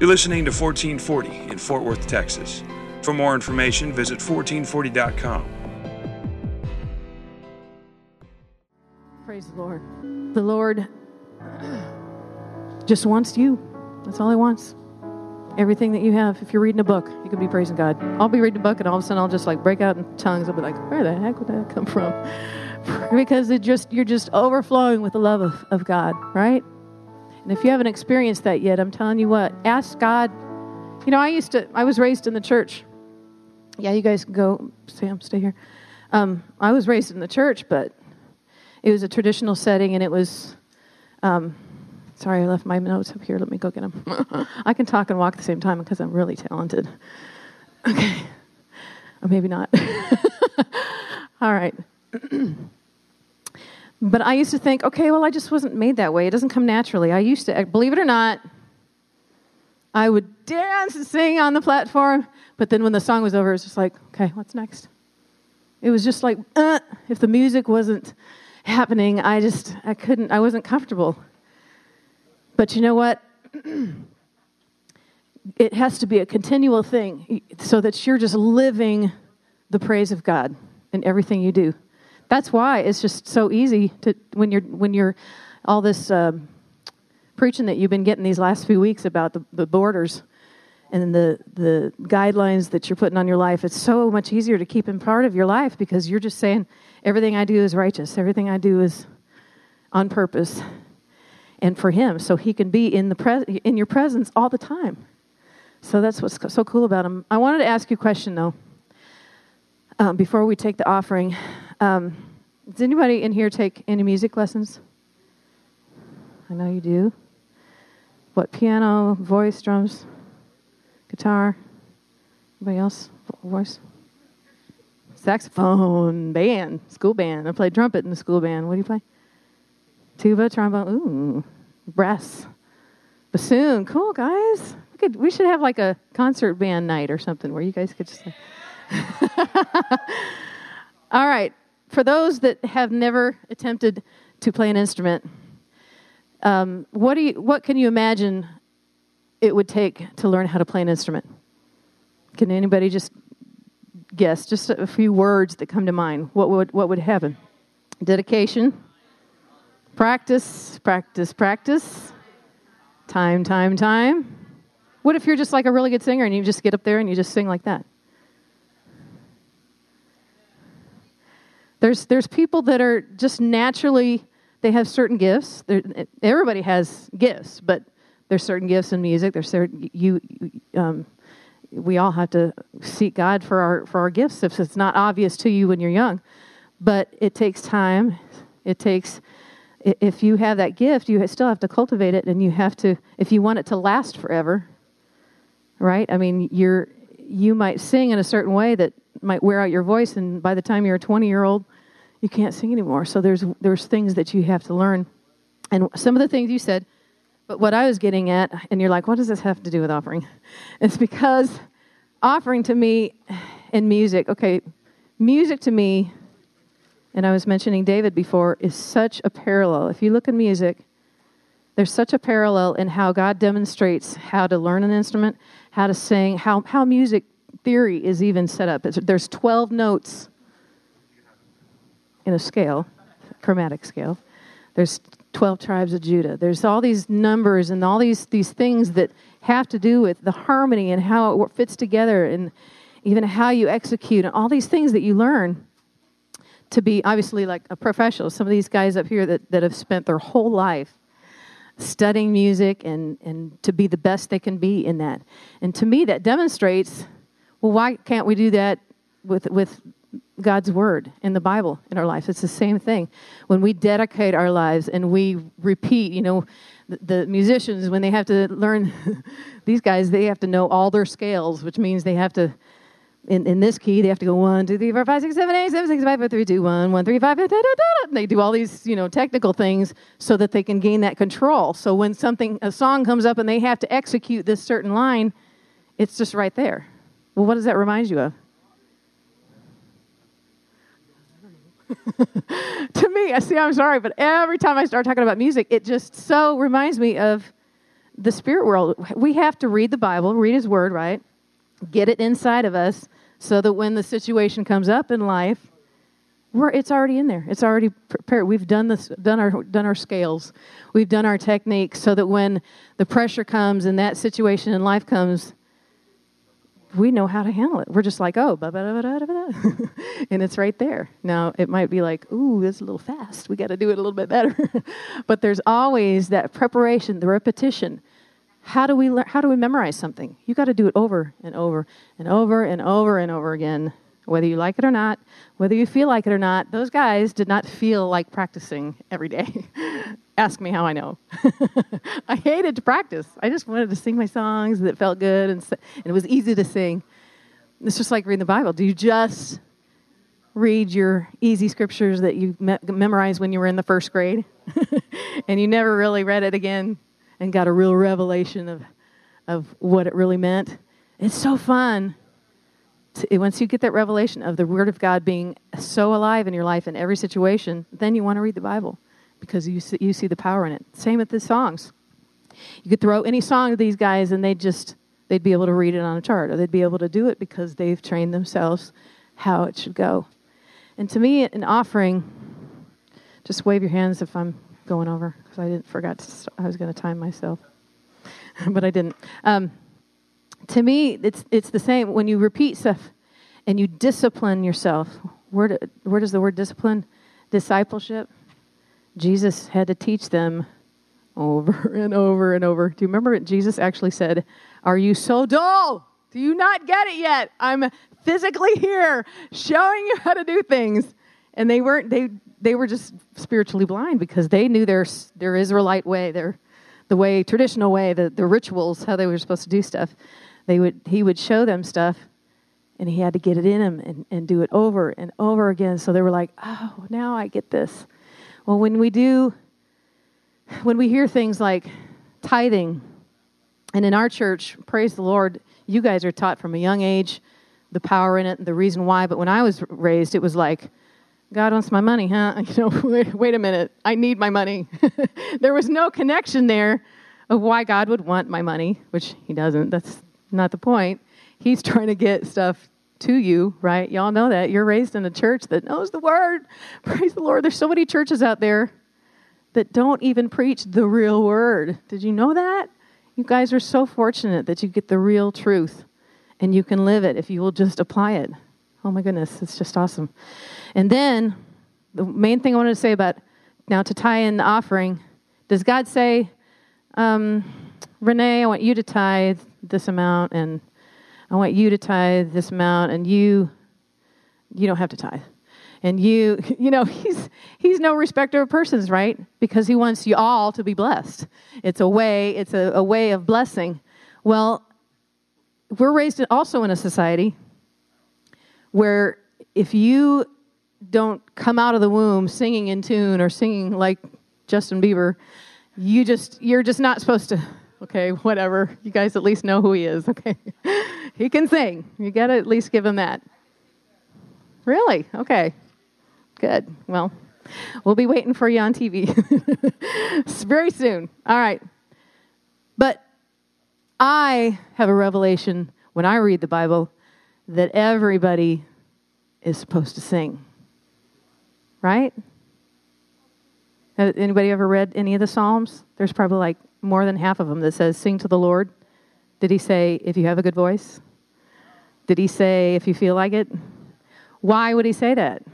You're listening to 1440 in Fort Worth, Texas. For more information, visit 1440.com. Praise the Lord. The Lord just wants you. That's all He wants. Everything that you have. If you're reading a book, you could be praising God. I'll be reading a book, and all of a sudden I'll just like break out in tongues. I'll be like, where the heck would that come from? Because you're just overflowing with the love of God, right? And if you haven't experienced that yet, I'm telling you what, ask God. You know, I was raised in the church. Yeah, you guys can go. Sam, stay here. I was raised in the church, but it was a traditional setting, and it was... sorry, I left my notes up here. Let me go get them. I can talk and walk at the same time because I'm really talented. Okay. Or maybe not. All right. But I used to think, okay, well, I just wasn't made that way. It doesn't come naturally. I used to, believe it or not, I would dance and sing on the platform, but then when the song was over, it was just like, okay, what's next? It was just like, if the music wasn't happening, I wasn't comfortable. But you know what? It has to be a continual thing so that you're just living the praise of God in everything you do. That's why it's just so easy to when you're all this preaching that you've been getting these last few weeks about the borders and the guidelines that you're putting on your life. It's so much easier to keep in part of your life because you're just saying everything I do is righteous. Everything I do is on purpose. And for Him, so He can be in your presence all the time. So that's what's so cool about Him. I wanted to ask you a question, though, before we take the offering. Does anybody in here take any music lessons? I know you do. What, piano, voice, drums, guitar? Anybody else? Voice? Saxophone, band, school band. I played trumpet in the school band. What do you play? Tuba, trombone, ooh, brass, bassoon. Cool, guys. We should have like a concert band night or something where you guys could just... All right. For those that have never attempted to play an instrument, what can you imagine it would take to learn how to play an instrument? Can anybody just guess? Just a few words that come to mind. What would happen? Dedication. Practice, practice, practice. Time. What if you're just like a really good singer and you just get up there and you just sing like that? There's people that are just naturally, they have certain gifts. Everybody has gifts, but there's certain gifts in music. There's certain, we all have to seek God for our gifts if it's not obvious to you when you're young. But it takes time. If you have that gift, you still have to cultivate it, and you have to, if you want it to last forever, right? I mean, you might sing in a certain way that might wear out your voice, and by the time you're a 20-year-old, you can't sing anymore. So there's things that you have to learn. And some of the things you said, but what I was getting at, and you're like, what does this have to do with offering? It's because offering to me and music, okay, music to me, and I was mentioning David before, is such a parallel. If you look at music, there's such a parallel in how God demonstrates how to learn an instrument, how to sing, how music theory is even set up. There's 12 notes in a scale, chromatic scale. There's 12 tribes of Judah. There's all these numbers and all these things that have to do with the harmony and how it fits together and even how you execute and all these things that you learn to be obviously like a professional. Some of these guys up here that have spent their whole life studying music and to be the best they can be in that. And to me, that demonstrates, well, why can't we do that with God's Word in the Bible in our life? It's the same thing. When we dedicate our lives and we repeat, the musicians, when they have to learn, these guys, they have to know all their scales, which means they have to, in this key, they have to go 1, 2, 3, 4, 5, 6, 7, 8, 7, 6, 5, 4, 3, 2, 1, 1, 3, 5, da, da, da, da. They do all these, technical things so that they can gain that control. So when a song comes up and they have to execute this certain line, it's just right there. Well, what does that remind you of? To me, I'm sorry, but every time I start talking about music, it just so reminds me of the spirit world, we have to read the Bible, read his word, right? Get it inside of us so that when the situation comes up in life, it's already in there. It's already prepared. We've done our scales. We've done our techniques so that when the pressure comes and that situation in life comes, we know how to handle it. We're just like, oh, and it's right there. Now, it might be like, ooh, that's a little fast. We got to do it a little bit better. But there's always that preparation, the repetition. How do we memorize something? You got to do it over and over and over and over and over again, whether you like it or not, whether you feel like it or not. Those guys did not feel like practicing every day. Ask me how I know. I hated to practice. I just wanted to sing my songs that felt good, and it was easy to sing. It's just like reading the Bible. Do you just read your easy scriptures that you memorized when you were in the first grade, and you never really read it again and got a real revelation of what it really meant? It's so fun. Once you get that revelation of the Word of God being so alive in your life in every situation, then you want to read the Bible because you see the power in it. Same with the songs. You could throw any song to these guys and they'd be able to read it on a chart, or they'd be able to do it because they've trained themselves how it should go. And to me, an offering, just wave your hands if I'm going over, because I was going to time myself, but I didn't. To me, it's the same. When you repeat stuff and you discipline yourself, where does the word discipline? Discipleship. Jesus had to teach them over and over and over. Do you remember what Jesus actually said? Are you so dull? Do you not get it yet? I'm physically here showing you how to do things. And they were just spiritually blind because they knew their Israelite way, the way, traditional way, the rituals, how they were supposed to do stuff. He would show them stuff, and he had to get it in him and do it over and over again. So they were like, oh, now I get this. Well, when we hear things like tithing, and in our church, praise the Lord, you guys are taught from a young age the power in it and the reason why. But when I was raised, it was like, God wants my money, huh? Wait a minute. I need my money. There was no connection there of why God would want my money, which he doesn't. That's not the point. He's trying to get stuff to you, right? Y'all know that. You're raised in a church that knows the word. Praise the Lord. There's so many churches out there that don't even preach the real word. Did you know that? You guys are so fortunate that you get the real truth and you can live it if you will just apply it. Oh my goodness, it's just awesome. And then the main thing I wanted to say about now to tie in the offering, does God say, Renee, I want you to tithe this amount, and I want you to tithe this amount, and you don't have to tithe. And he's no respecter of persons, right? Because he wants you all to be blessed. It's a way of blessing. Well, we're raised also in a society where if you don't come out of the womb singing in tune or singing like Justin Bieber, you're just not supposed to. Okay, whatever. You guys at least know who he is, okay? He can sing. You got to at least give him that. Really? Okay. Good. Well, we'll be waiting for you on TV very soon. All right. But I have a revelation when I read the Bible that everybody is supposed to sing. Right? Has anybody ever read any of the Psalms? There's probably like more than half of them that says, sing to the Lord. Did he say, if you have a good voice? Did he say, if you feel like it? Why would he say that?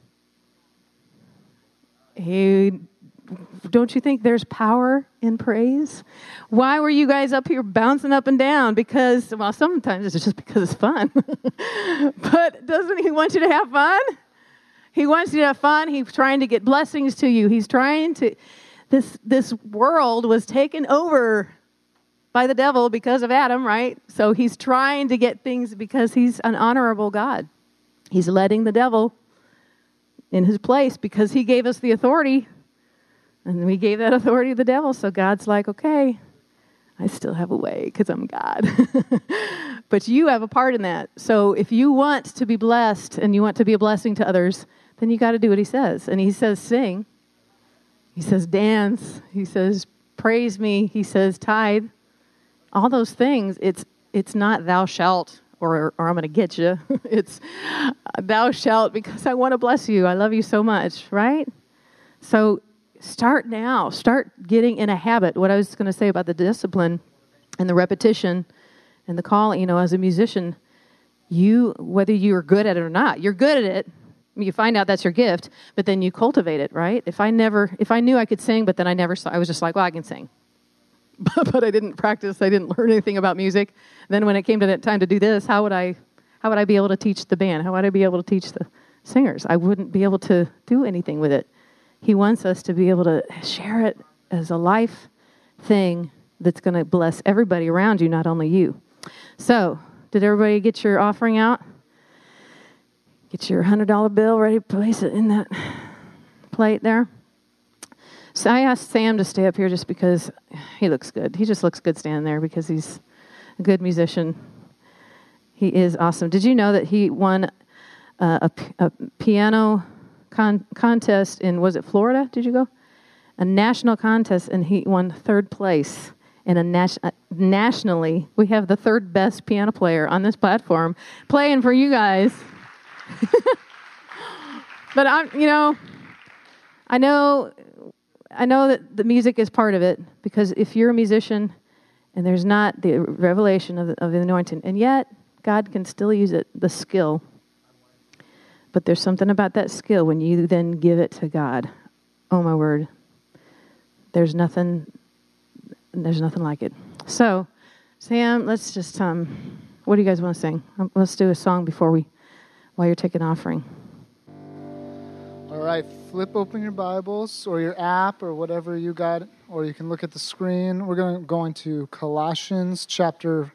Don't you think there's power in praise? Why were you guys up here bouncing up and down? Because, well, sometimes it's just because it's fun. But doesn't he want you to have fun? He wants you to have fun. He's trying to get blessings to you. He's trying to... This world was taken over by the devil because of Adam, right? So he's trying to get things because he's an honorable God. He's letting the devil in his place because he gave us the authority, and we gave that authority to the devil. So God's like, okay, I still have a way because I'm God. But you have a part in that. So if you want to be blessed and you want to be a blessing to others, then you got to do what he says. And he says sing. He says dance. He says praise me. He says tithe. All those things. It's not thou shalt or I'm going to get you. It's thou shalt because I want to bless you. I love you so much, right? So start now. Start getting in a habit. What I was going to say about the discipline and the repetition and the call, as a musician, whether you're good at it or not, you're good at it. You find out that's your gift, but then you cultivate it, right? If I knew I could sing, but then I was just like, well, I can sing. But I didn't practice. I didn't learn anything about music. Then when it came to that time to do this, how would I be able to teach the band? How would I be able to teach the singers? I wouldn't be able to do anything with it. He wants us to be able to share it as a life thing that's going to bless everybody around you, not only you. So, did everybody get your offering out? Get your $100 bill ready to place it in that plate there. So I asked Sam to stay up here just because he looks good. He just looks good standing there because he's a good musician. He is awesome. Did you know that he won a piano contest in, was it Florida? Did you go? A national contest, and he won third place. And nationally, we have the third best piano player on this platform playing for you guys. But I know that the music is part of it, because if you're a musician and there's not the revelation of the anointing, and yet God can still use it, the skill. But there's something about that skill when you then give it to God. Oh my word. There's nothing like it. So, Sam, let's just, what do you guys want to sing? Let's do a song while you're taking offering. All right, flip open your Bibles or your app or whatever you got, or you can look at the screen. We're going to go into Colossians chapter,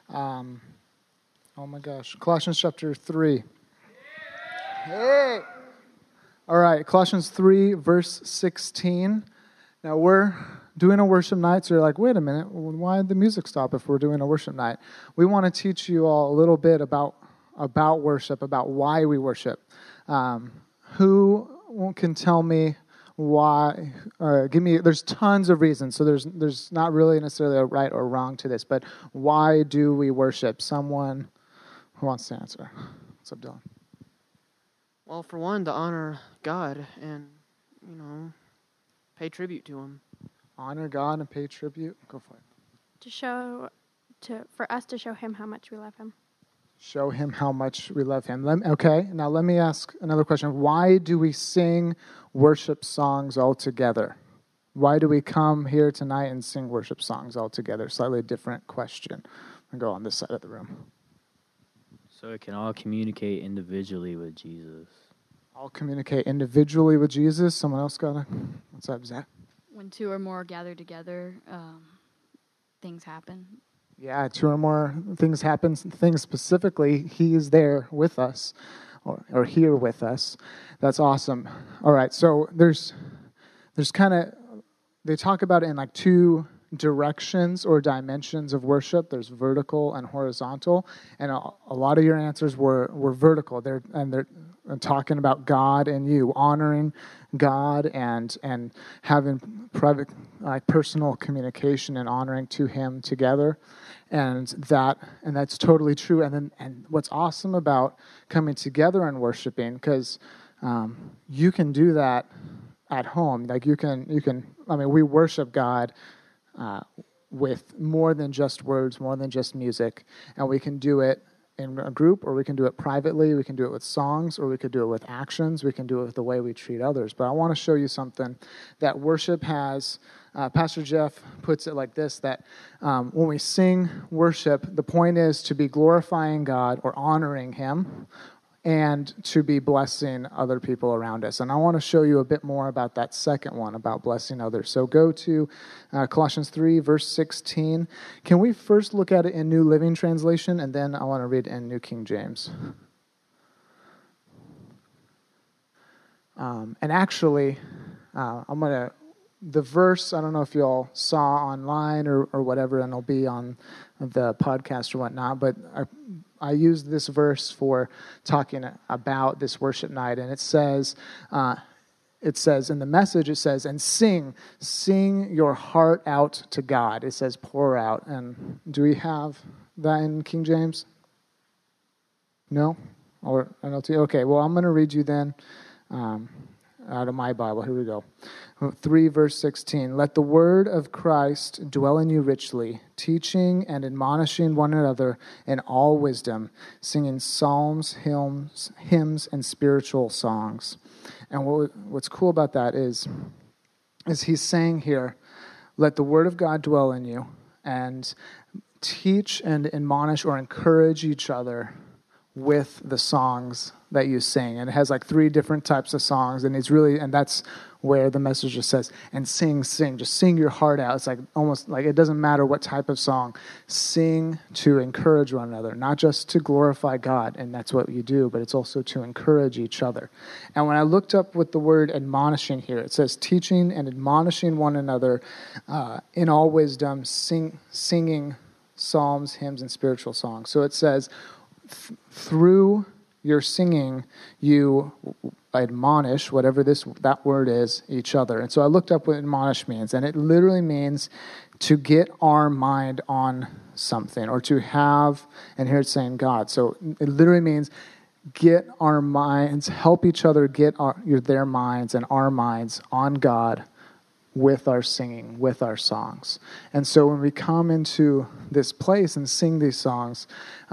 Colossians chapter 3. Hey! All right, Colossians 3, verse 16. Now, we're doing a worship night, so you're like, wait a minute, why did the music stop if we're doing a worship night? We want to teach you all a little bit about worship, about why we worship. Who can tell me why? There's tons of reasons, so there's not really necessarily a right or wrong to this, but why do we worship? Someone who wants to answer. What's up, Dylan? Well, for one, to honor God and, pay tribute to Him. Honor God and pay tribute? Go for it. For us to show Him how much we love Him. Show Him how much we love Him. Okay, now let me ask another question. Why do we sing worship songs all together? Why do we come here tonight and sing worship songs all together? Slightly different question. I'll go on this side of the room. So it can all communicate individually with Jesus. All communicate individually with Jesus. Someone else got a... What's up, Zach? When two or more gather together, things happen. Yeah, two or more things happen. Things specifically, He is there with us, or here with us. That's awesome. All right, so there's kind of, they talk about it in like two directions or dimensions of worship. There's vertical and horizontal, and a lot of your answers were vertical. They're talking about God and you, honoring God and having private, personal communication and honoring to Him together, and that's totally true. And what's awesome about coming together and worshiping, because you can do that at home. Like you can. I mean, we worship God with more than just words, more than just music, and we can do it in a group, or we can do it privately, we can do it with songs, or we could do it with actions, we can do it with the way we treat others. But I want to show you something that worship has. Pastor Jeff puts it like this, that when we sing worship, the point is to be glorifying God or honoring Him, and to be blessing other people around us. And I want to show you a bit more about that second one, about blessing others. So go to Colossians 3, verse 16. Can we first look at it in New Living Translation, and then I want to read in New King James. And actually, the verse, I don't know if you all saw online or whatever, and it'll be on the podcast or whatnot, but I used this verse for talking about this worship night, and it says, it says in the Message, it says, and sing your heart out to God. It says pour out. And do we have that in King James? No? Or NLT? Okay, well, I'm going to read you then out of my Bible. Here we go. 3 verse 16. Let the word of Christ dwell in you richly, teaching and admonishing one another in all wisdom, singing psalms, hymns, and spiritual songs. And what's cool about that is he's saying here, let the word of God dwell in you, and teach and admonish or encourage each other with the songs that you sing. And it has like 3 different types of songs, and that's where the Message just says, and sing, just sing your heart out. It's like almost like it doesn't matter what type of song. Sing to encourage one another, not just to glorify God, and that's what you do, but it's also to encourage each other. And when I looked up with the word admonishing here, it says teaching and admonishing one another in all wisdom, singing psalms, hymns, and spiritual songs. So it says, through your singing, you admonish, whatever that word is, each other. And so I looked up what admonish means, and it literally means to get our mind on something, or to have, and here it's saying God. So it literally means get our minds, help each other get their minds and our minds on God with our singing, with our songs. And so when we come into this place and sing these songs,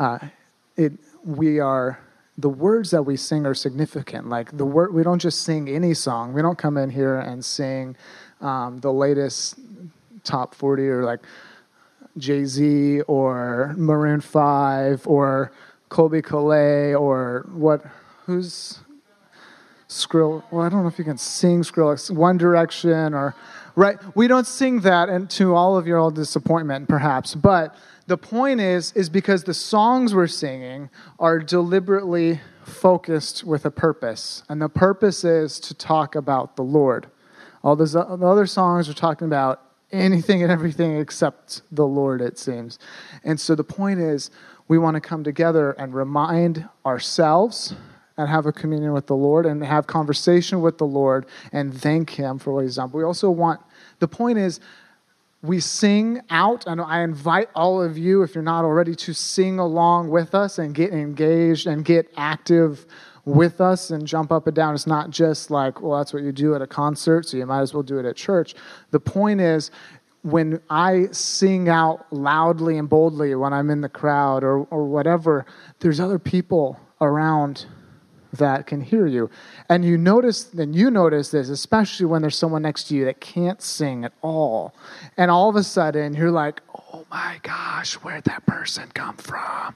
the words that we sing are significant. Like we don't just sing any song. We don't come in here and sing the latest top 40 or like Jay-Z or Maroon 5 or Colby Collet or who's Skrill. Well, I don't know if you can sing Skrillex, One Direction or, right? We don't sing that, and to all of your all disappointment perhaps, but the point is because the songs we're singing are deliberately focused with a purpose. And the purpose is to talk about the Lord. All the other songs are talking about anything and everything except the Lord, it seems. And so the point is we want to come together and remind ourselves and have a communion with the Lord and have conversation with the Lord and thank Him for what He's done. But we also the point is, we sing out, and I invite all of you, if you're not already, to sing along with us and get engaged and get active with us and jump up and down. It's not just like, well, that's what you do at a concert, so you might as well do it at church. The point is, when I sing out loudly and boldly when I'm in the crowd or whatever, there's other people around that can hear you. And you notice this, especially when there's someone next to you that can't sing at all. And all of a sudden, you're like, oh my gosh, where'd that person come from?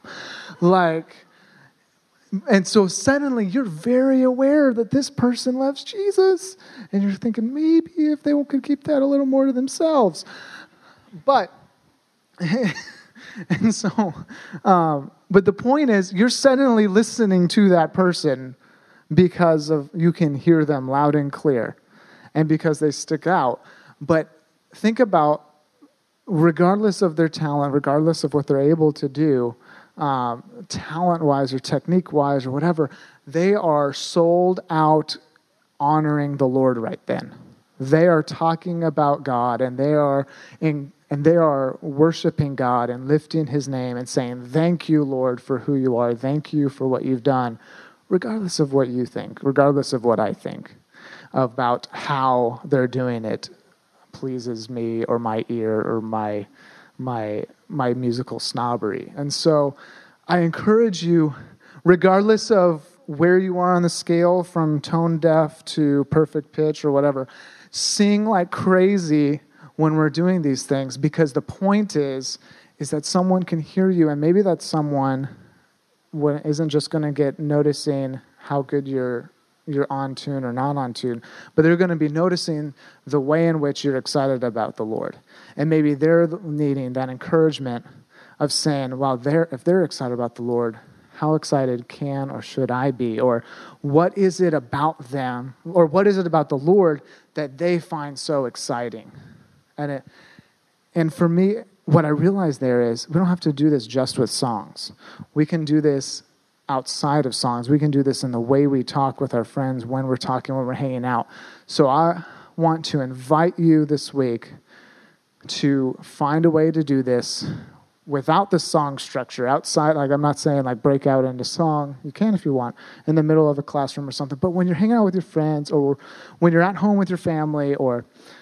And so suddenly you're very aware that this person loves Jesus. And you're thinking, maybe if they could keep that a little more to themselves. But, and so, but the point is, you're suddenly listening to that person because you can hear them loud and clear, and because they stick out. But think about, regardless of their talent, regardless of what they're able to do, talent-wise or technique-wise or whatever, they are sold out honoring the Lord right then. They are talking about God, and they are worshiping God and lifting His name and saying, thank you, Lord, for who you are. Thank you for what you've done, regardless of what you think, regardless of what I think about how they're doing it pleases me or my ear or my musical snobbery. And so I encourage you, regardless of where you are on the scale from tone deaf to perfect pitch or whatever, sing like crazy when we're doing these things, because the point is that someone can hear you, and maybe that someone isn't just going to get noticing how good you're on tune or not on tune, but they're going to be noticing the way in which you're excited about the Lord. And maybe they're needing that encouragement of saying, wow, if they're excited about the Lord, how excited can or should I be? Or what is it about them, or what is it about the Lord that they find so exciting? And for me, what I realized there is we don't have to do this just with songs. We can do this outside of songs. We can do this in the way we talk with our friends, when we're talking, when we're hanging out. So I want to invite you this week to find a way to do this without the song structure. Outside, like I'm not saying like break out into song. You can if you want, in the middle of a classroom or something. But when you're hanging out with your friends, or when you're at home with your family, or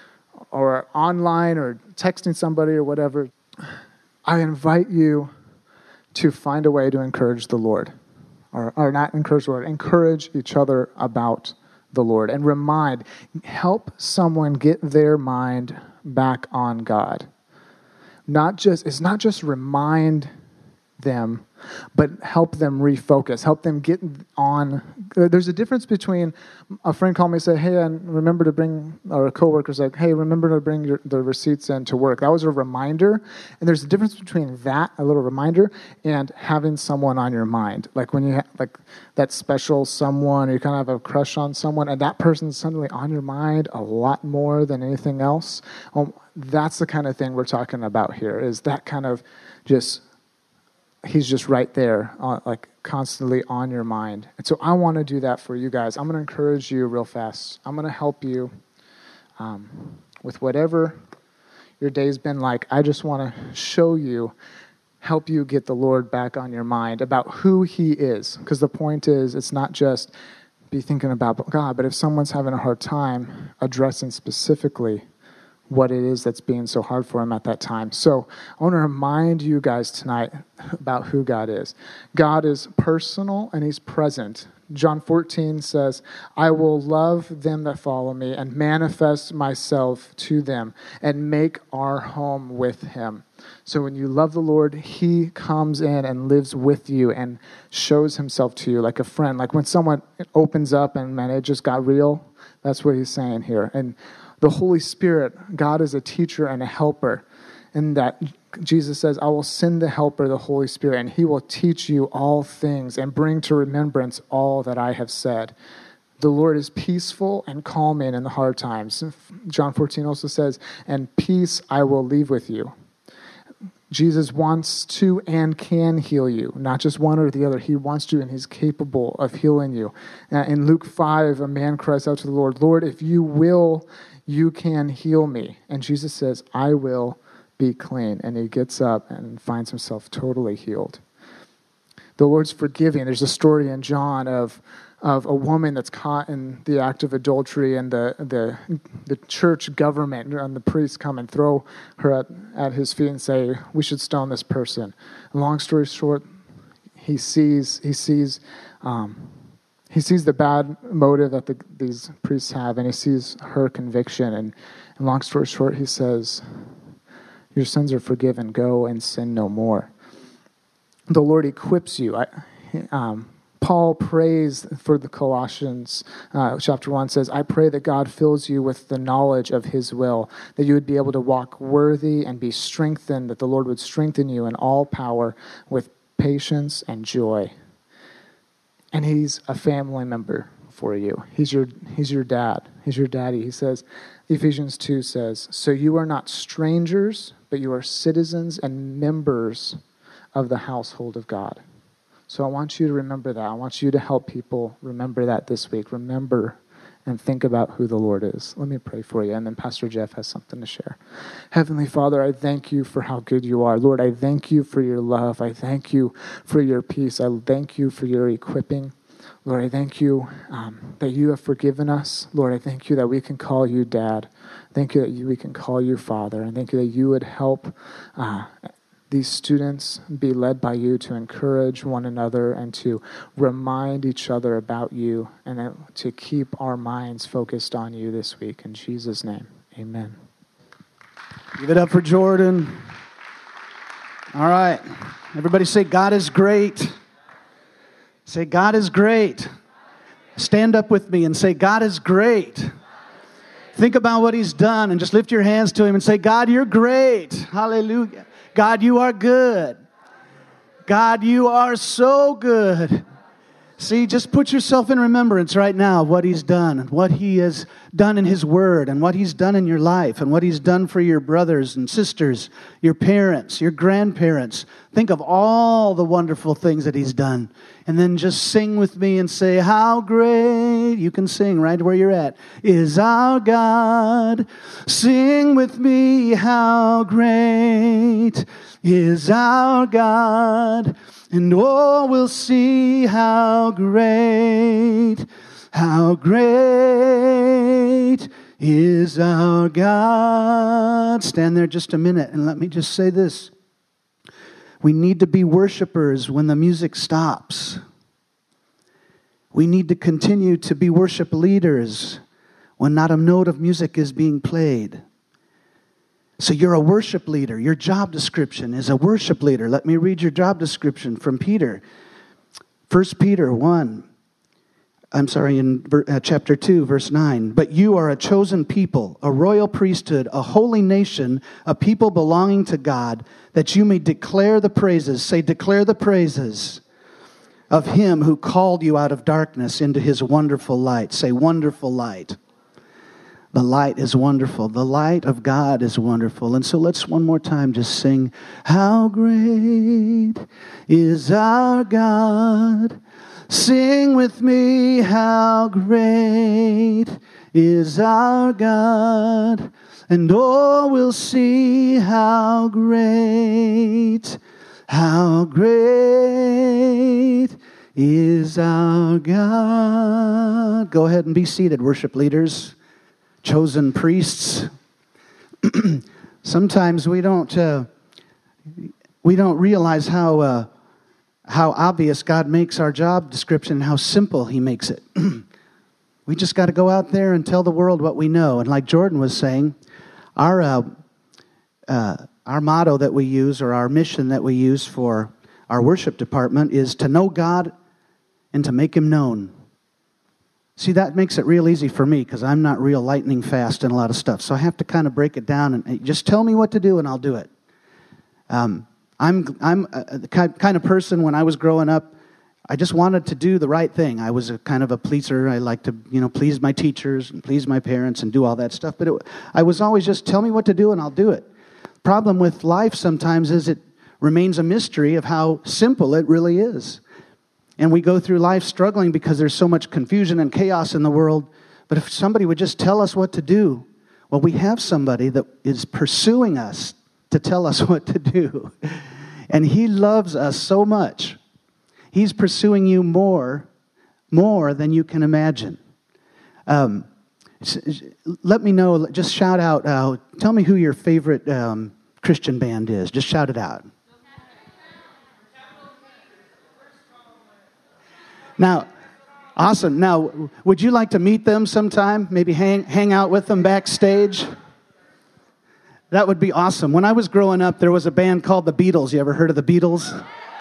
online, or texting somebody or whatever, I invite you to find a way to encourage the Lord. Or not encourage the Lord, encourage each other about the Lord. And help someone get their mind back on God. It's not just remind them, but help them refocus, help them get on. There's a difference between a friend called me and said, hey, and remember to bring, or a coworker said, hey, remember to bring the receipts in to work. That was a reminder. And there's a difference between that, a little reminder, and having someone on your mind. Like when you like that special someone, or you kind of have a crush on someone, and that person's suddenly on your mind a lot more than anything else. That's the kind of thing we're talking about here, is that kind of just, he's just right there, like constantly on your mind. And so I want to do that for you guys. I'm going to encourage you real fast. I'm going to help you with whatever your day's been like. I just want to help you get the Lord back on your mind about who he is. Because the point is, it's not just be thinking about God, but if someone's having a hard time addressing specifically what it is that's being so hard for him at that time. So I want to remind you guys tonight about who God is. God is personal and he's present. John 14 says, I will love them that follow me and manifest myself to them and make our home with him. So when you love the Lord, he comes in and lives with you and shows himself to you like a friend. Like when someone opens up and man, it just got real, that's what he's saying here. And the Holy Spirit, God is a teacher and a helper. And that Jesus says, I will send the helper, the Holy Spirit, and he will teach you all things and bring to remembrance all that I have said. The Lord is peaceful and calming in the hard times. John 14 also says, and peace I will leave with you. Jesus wants to and can heal you, not just one or the other. He wants to and he's capable of healing you. In Luke 5, a man cries out to the Lord, Lord, if you will, you can heal me. And Jesus says, I will be clean. And he gets up and finds himself totally healed. The Lord's forgiving. There's a story in John of a woman that's caught in the act of adultery, and the church government and the priests come and throw her at his feet and say, we should stone this person. And long story short, he sees the bad motive that these priests have, and he sees her conviction. And long story short, he says, your sins are forgiven. Go and sin no more. The Lord equips you. Paul prays for the Colossians. Chapter 1 says, I pray that God fills you with the knowledge of his will, that you would be able to walk worthy and be strengthened, that the Lord would strengthen you in all power with patience and joy. And he's a family member for you. He's your dad. He's your daddy. He says, Ephesians 2 says, so you are not strangers, but you are citizens and members of the household of God. So I want you to remember that. I want you to help people remember that this week. Remember and think about who the Lord is. Let me pray for you, and then Pastor Jeff has something to share. Heavenly Father, I thank you for how good you are. Lord, I thank you for your love. I thank you for your peace. I thank you for your equipping. Lord, I thank you that you have forgiven us. Lord, I thank you that we can call you Dad. Thank you that we can call you Father. And thank you that you would help these students be led by you to encourage one another and to remind each other about you, and to keep our minds focused on you this week. In Jesus' name, amen. Give it up for Jordan. All right. Everybody say, God is great. Say, God is great. Stand up with me and say, God is great. Think about what he's done and just lift your hands to him and say, God, you're great. Hallelujah. God, you are good. God, you are so good. See, just put yourself in remembrance right now of what He's done and what He has done in His Word and what He's done in your life and what He's done for your brothers and sisters, your parents, your grandparents. Think of all the wonderful things that He's done. And then just sing with me and say, how great, you can sing right where you're at, is our God. Sing with me, how great is our God. And oh, we'll see how great is our God. Stand there just a minute and let me just say this. We need to be worshipers when the music stops. We need to continue to be worship leaders when not a note of music is being played. So you're a worship leader. Your job description is a worship leader. Let me read your job description from Peter. 1 Peter 1. In chapter 2, verse 9. But you are a chosen people, a royal priesthood, a holy nation, a people belonging to God, that you may declare the praises. Say, declare the praises of Him who called you out of darkness into His wonderful light. Say, wonderful light. The light is wonderful. The light of God is wonderful. And so let's one more time just sing, how great is our God. Sing with me, how great is our God. And oh, we'll see how great is our God. Go ahead and be seated, worship leaders. Chosen priests. Sometimes we don't realize how obvious God makes our job description, how simple He makes it. We just got to go out there and tell the world what we know. And like Jordan was saying, our motto that we use, or our mission that we use for our worship department, is to know God and to make Him known. See, that makes it real easy for me because I'm not real lightning fast in a lot of stuff. So I have to kind of break it down and just tell me what to do and I'll do it. I'm the kind of person, when I was growing up, I just wanted to do the right thing. I was a kind of a pleaser. I liked to, please my teachers and please my parents and do all that stuff. But I was always just tell me what to do and I'll do it. Problem with life sometimes is it remains a mystery of how simple it really is. And we go through life struggling because there's so much confusion and chaos in the world. But if somebody would just tell us what to do, well, we have somebody that is pursuing us to tell us what to do. And He loves us so much. He's pursuing you more than you can imagine. Let me know, just shout out, tell me who your favorite Christian band is. Just shout it out. Now, awesome. Now, would you like to meet them sometime? Maybe hang out with them backstage? That would be awesome. When I was growing up, there was a band called the Beatles. You ever heard of the Beatles?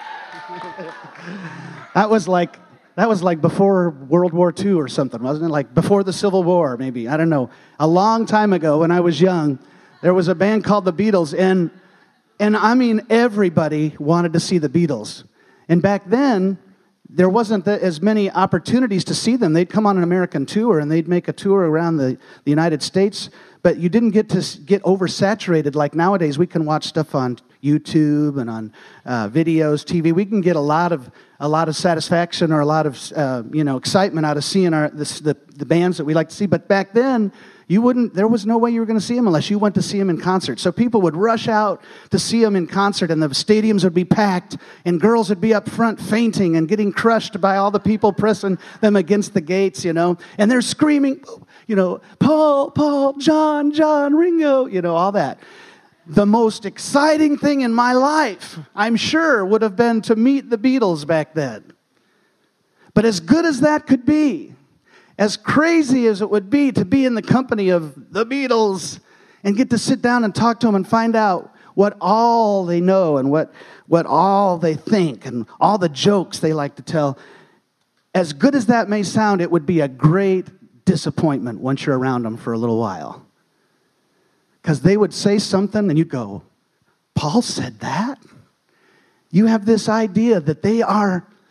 That was like before World War II or something, wasn't it? Like before the Civil War, maybe. I don't know. A long time ago, when I was young, there was a band called the Beatles, and I mean, everybody wanted to see the Beatles. And back then, there wasn't as many opportunities to see them. They'd come on an American tour, and they'd make a tour around the United States, but you didn't get to get oversaturated like nowadays. We can watch stuff on YouTube and on videos, TV. We can get a lot of satisfaction or a lot of excitement out of seeing the bands that we like to see. But back then, there was no way you were going to see them unless you went to see them in concert. So people would rush out to see them in concert, and the stadiums would be packed, and girls would be up front fainting and getting crushed by all the people pressing them against the gates, and they're screaming, Paul, John, Ringo, all that. The most exciting thing in my life, I'm sure, would have been to meet the Beatles back then. But as good as that could be, as crazy as it would be to be in the company of the Beatles and get to sit down and talk to them and find out what all they know and what all they think and all the jokes they like to tell, as good as that may sound, it would be a great disappointment once you're around them for a little while. Because they would say something and you go, Paul said that? You have this idea that they are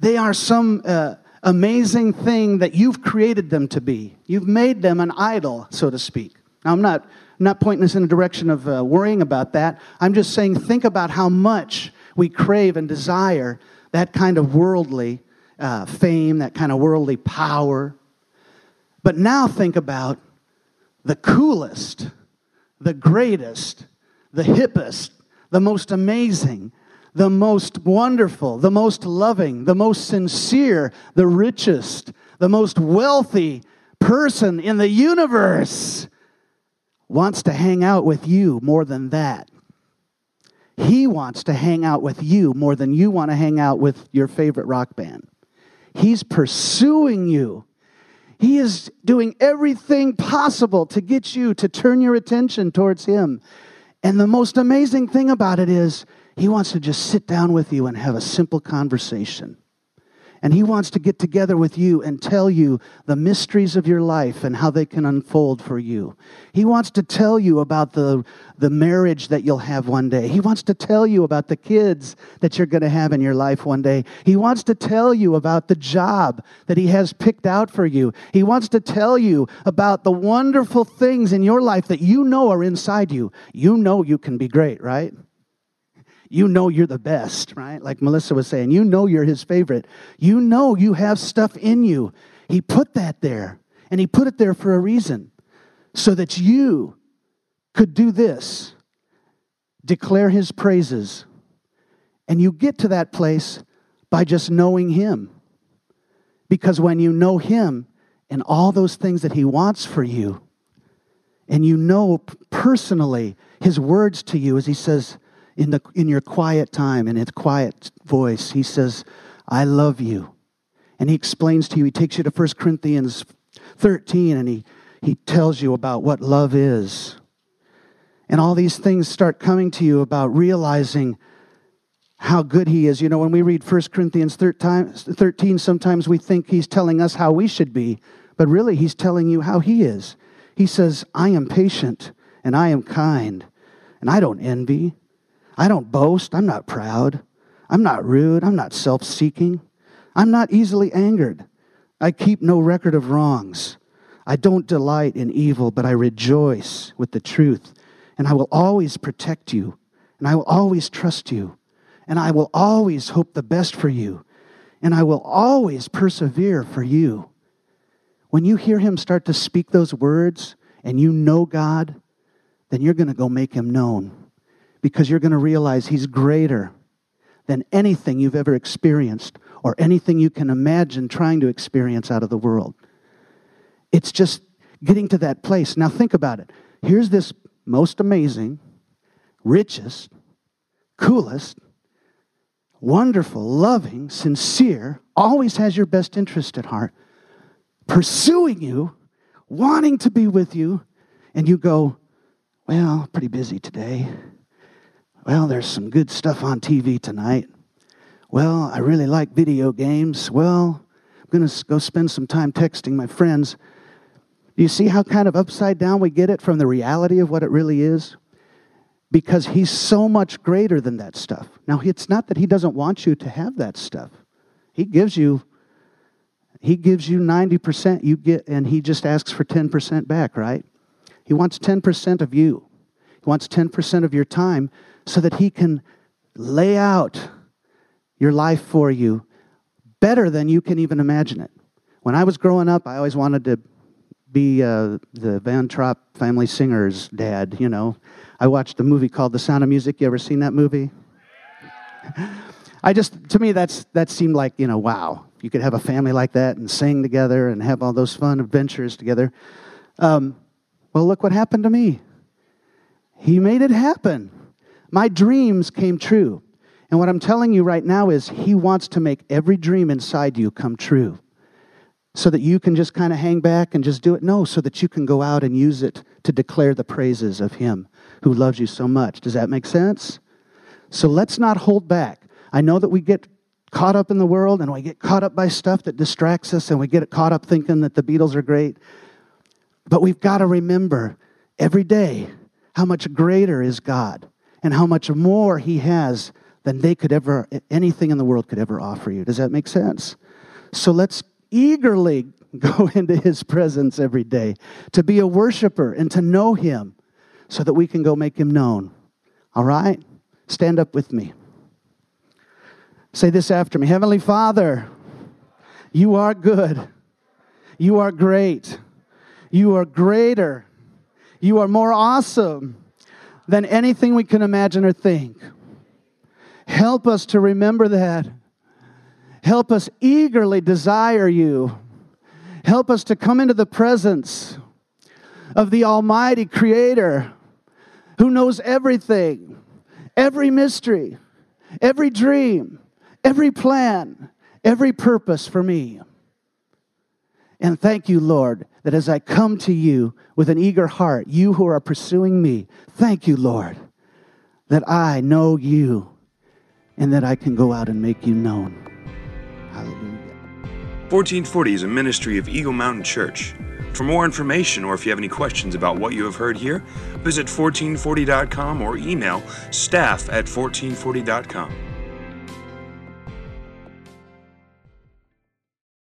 They are some amazing thing that you've created them to be. You've made them an idol, so to speak. Now, I'm not pointing us in a direction of worrying about that. I'm just saying, think about how much we crave and desire that kind of worldly fame, that kind of worldly power. But now think about the coolest, the greatest, the hippest, the most amazing, the most wonderful, the most loving, the most sincere, the richest, the most wealthy person in the universe wants to hang out with you more than that. He wants to hang out with you more than you want to hang out with your favorite rock band. He's pursuing you. He is doing everything possible to get you to turn your attention towards him. And the most amazing thing about it is he wants to just sit down with you and have a simple conversation. And he wants to get together with you and tell you the mysteries of your life and how they can unfold for you. He wants to tell you about the marriage that you'll have one day. He wants to tell you about the kids that you're going to have in your life one day. He wants to tell you about the job that he has picked out for you. He wants to tell you about the wonderful things in your life that you know are inside you. You know you can be great, right? You know you're the best, right? Like Melissa was saying, you know you're his favorite. You know you have stuff in you. He put that there, and he put it there for a reason, so that you could do this, declare his praises. And you get to that place by just knowing him. Because when you know him and all those things that he wants for you, and you know personally his words to you as he says, in your quiet time, in his quiet voice, he says, I love you. And he explains to you, he takes you to 1 Corinthians 13, and he tells you about what love is. And all these things start coming to you about realizing how good he is. You know, when we read 1 Corinthians 13, sometimes we think he's telling us how we should be, but really he's telling you how he is. He says, I am patient, and I am kind, and I don't envy. I don't boast. I'm not proud. I'm not rude. I'm not self-seeking. I'm not easily angered. I keep no record of wrongs. I don't delight in evil, but I rejoice with the truth. And I will always protect you. And I will always trust you. And I will always hope the best for you. And I will always persevere for you. When you hear him start to speak those words and you know God, then you're going to go make him known. Because you're going to realize he's greater than anything you've ever experienced or anything you can imagine trying to experience out of the world. It's just getting to that place. Now think about it. Here's this most amazing, richest, coolest, wonderful, loving, sincere, always has your best interest at heart, pursuing you, wanting to be with you, and you go, well, pretty busy today. Well, there's some good stuff on TV tonight. Well, I really like video games. Well, I'm going to go spend some time texting my friends. Do you see how kind of upside down we get it from the reality of what it really is? Because he's so much greater than that stuff. Now, it's not that he doesn't want you to have that stuff. He gives you 90%, you get, and he just asks for 10% back, right? He wants 10% of you. He wants 10% of your time, so that he can lay out your life for you better than you can even imagine it. When I was growing up, I always wanted to be the Van Trop family singer's dad, you know. I watched a movie called The Sound of Music. You ever seen that movie? To me, that seemed like, you know, wow. You could have a family like that and sing together and have all those fun adventures together. Well, look what happened to me. He made it happen. My dreams came true. And what I'm telling you right now is he wants to make every dream inside you come true. So that you can just kind of hang back and just do it. No, so that you can go out and use it to declare the praises of him who loves you so much. Does that make sense? So let's not hold back. I know that we get caught up in the world and we get caught up by stuff that distracts us and we get caught up thinking that the Beatles are great. But we've got to remember every day how much greater is God and how much more he has than anything in the world could ever offer you. Does that make sense? So let's eagerly go into his presence every day to be a worshiper and to know him so that we can go make him known. All right? Stand up with me. Say this after me. Heavenly Father, you are good. You are great. You are greater. You are more awesome than anything we can imagine or think. Help us to remember that. Help us eagerly desire you. Help us to come into the presence of the Almighty Creator who knows everything, every mystery, every dream, every plan, every purpose for me. And thank you, Lord, that as I come to you with an eager heart, you who are pursuing me, thank you, Lord, that I know you and that I can go out and make you known. Hallelujah. 1440 is a ministry of Eagle Mountain Church. For more information, or if you have any questions about what you have heard here, visit 1440.com or email staff@1440.com.